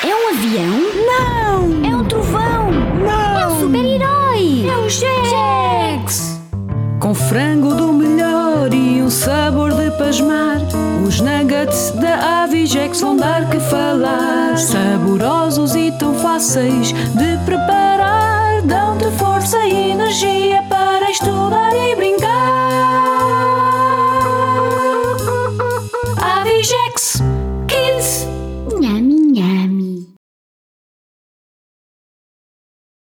É um avião? Não! É um trovão? Não! É um super-herói? É o Jax! Com frango do melhor e um sabor de pasmar, os nuggets da Avigex vão dar que falar. Saborosos e tão fáceis de preparar, dão-te força e energia para estudar e brincar.